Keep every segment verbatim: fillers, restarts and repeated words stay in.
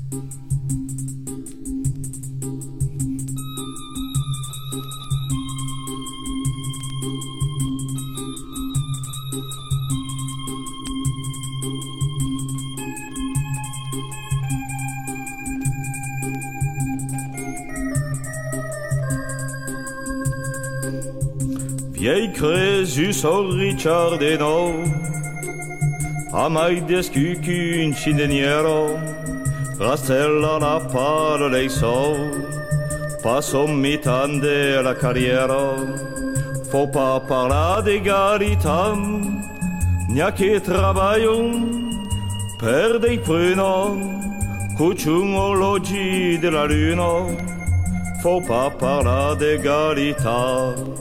Vieille Crésus au Ricciardino, a mai descucu un cindeniero, rastella la palla dei sol, passo mitande la carriera, faut pas parler d'égalité, nia che travaglio per dei pruno, cucciun logi della luna, faut pas parler d'égalité.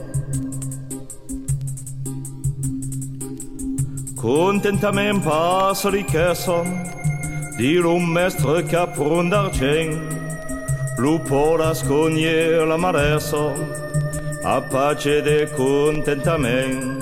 Contentament passa riquesa, dir un mestre capron d'argent, lo por escogner la maresa, a pace de contentament.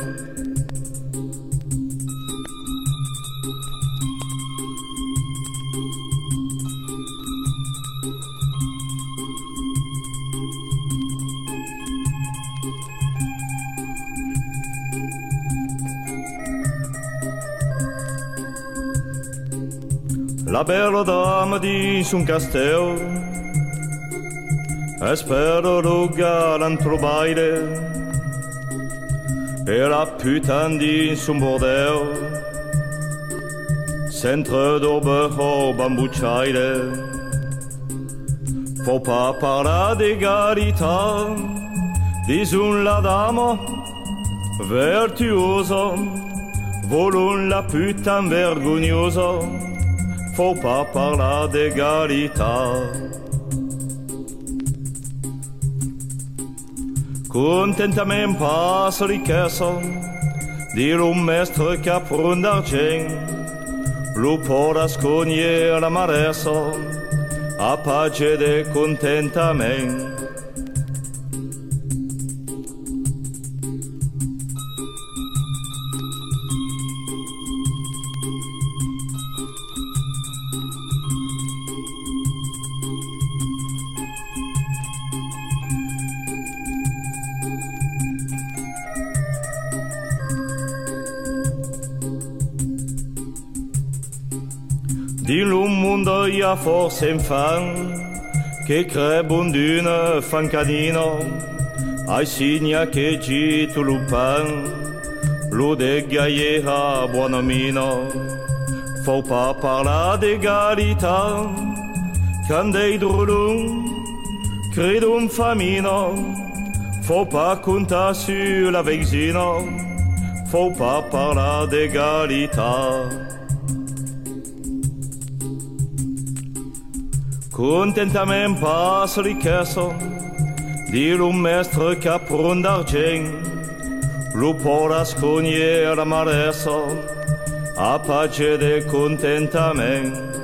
La bella dame di son castel, espero lo galanto baile, e la putain di son bordel, centre d'orbe au bambouchaile. Faut pas parler d'égalité, disons la dame vertuosa, volons la putain vergognosa. Faut pas parler d'égalité. Contentament passa riquesa, dir un mestre capron d'argent, lo por escogner la maresa, a pace de contentament. Din lo mondo hi ha forse un fan che crebon d'una fancanina, ai signa che gito lo pan, lo de gaillera buonomina. Faut pas parler d'égalité, quand dei drolons credon famina. Faut pas compter sur la vexina, faut pas parler d'égalité. Contentament passa riquesa, dir un mestre capron d'argent, lo por escogner la maresa, a pace de contentament.